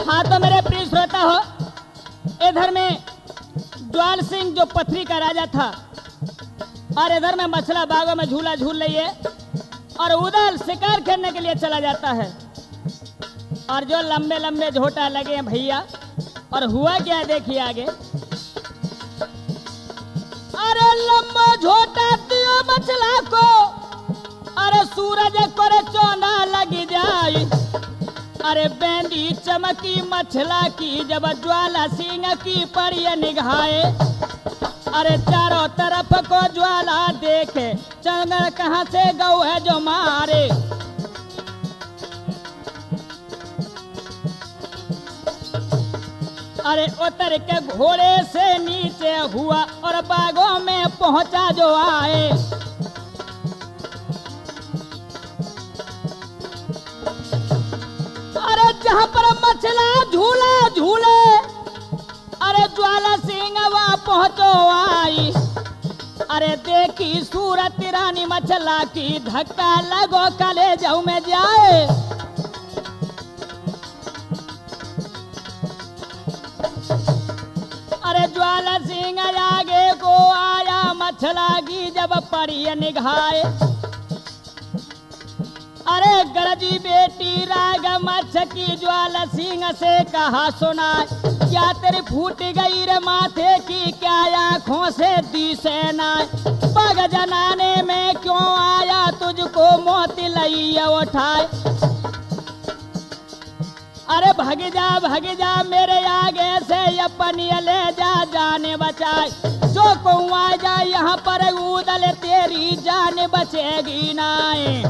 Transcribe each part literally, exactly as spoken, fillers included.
हाँ तो मेरे प्रिय श्रोता हो, इधर में ज्वाल सिंह जो पथरी का राजा था और इधर में मछला बागों में झूला झूल रही है और उधर शिकार करने के लिए चला जाता है। और जो लंबे लंबे झोटा लगे हैं भैया, और हुआ क्या देखिए आगे। अरे लंबा झोटा दियो मछला को, अरे सूरज करे चौना लगी जाए। अरे बेंदी चमकी मछला की जब ज्वाला सिंह की पड़ी निगाहे। अरे चारों तरफ को ज्वाला देखे, चंगर कहाँ से गौ है जो मारे। अरे उतर के घोड़े से नीचे हुआ और बागों में पहुंचा जो आए। अरे जहां पर मछला झूला झूले, अरे ज्वाला सिंह वहां पहुंचो आई। अरे देखी सूरत रानी मछला की, धक्का लगो कलेजों में जाए। अरे ज्वाला सिंह आगे को आया, मछला की जब पड़ी निगाहे। अरे गरजी बेटी राग मच्छ की ज्वाला सिंह से कहा सुना, क्या तेरी फूट गई रे माथे की, क्या आँखों से दी सेना। पग जनाने में क्यों आया, तुझको मोती लई उठाए। अरे भग जा भग जा मेरे आगे से, अपनी ले जा जाने बचाए। जो को आ जा यहाँ पर उदल, तेरी जान बचेगी नाए।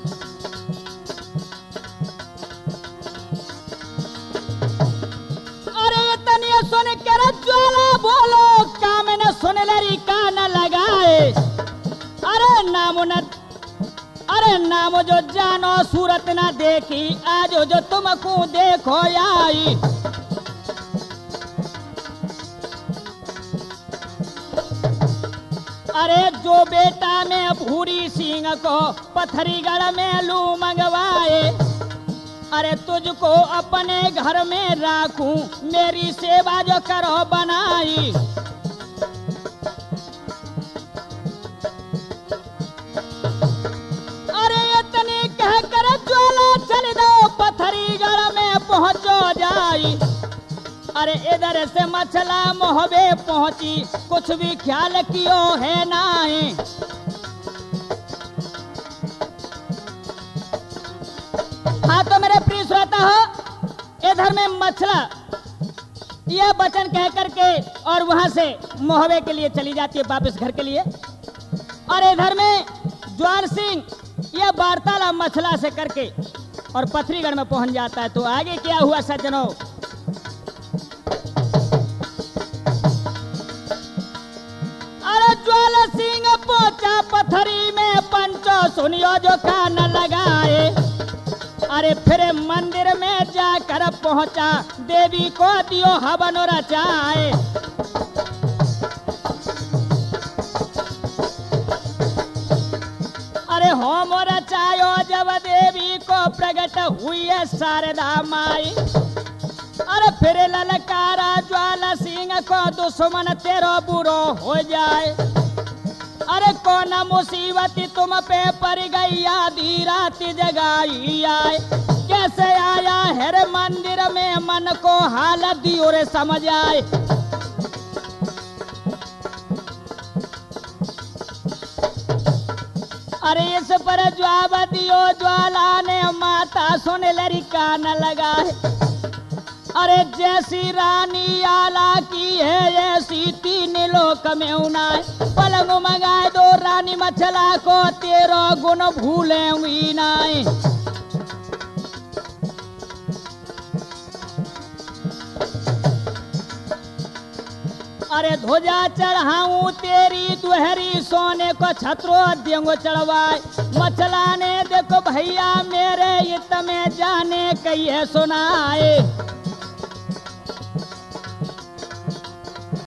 सुन कर ज्वाला बोलो, काम न सुन लरी कान लगाए। अरे नाम न अरे नाम जो जानो सूरत न देखी, आज जो तुमको देखो आई। अरे जो बेटा में भूरी सिंह को पथरीगढ़ में लू मंगवाए। अरे तुझको अपने घर में राखूं, मेरी सेवा जो करो बनाई। अरे इतनी कहकर ज्वाला चल दो, पथरीगढ़ में पहुंचो जाई। अरे इधर से मछला मोहबे पहुंची, कुछ भी ख्याल कियो है नाई। हाँ तो मेरे प्रिय श्रोता हो, इधर में मछला यह वचन कह करके और वहां से मोहबे के लिए चली जाती है, वापस घर के लिए। और इधर में ज्वाल सिंह यह वार्तालाप मछला से करके और पथरीगढ़ में पहुंच जाता है। तो आगे क्या हुआ सज्जनों, अरे ज्वाला सिंह पहुंचा पथरी में, पंचो सुनियो जो कान लगाए। अरे फिर मंदिर में जाकर पहुंचा, देवी को दियो हवन रचाए। अरे होम रचायो जब देवी को प्रकट हुई है शारदा माई। अरे फिर ललकारा ज्वाला सिंह को, दुश्मन तेरो बुरो हो जाए। अरे कौन मुसीबत तुम पे पड़ गई, आधी रात जगाई आए। कैसे आया हर मंदिर में, मन को हालत दियो रे समझ आए। अरे इस पर जवाब दियो ज्वाला ने, माता सुन लरी कान लगाए। अरे जैसी रानी आला की है, ऐसी तीन लोक में उनाए। पलंग मंगाए दो रानी मछला को, तेरो गुण भूले हुई नाए। अरे ध्वजा चढ़ाऊं तेरी दुहरी, सोने को छत्रो देंगो चढ़वाए। मछला ने देखो भैया मेरे, इत में जाने कहिए सुनाए।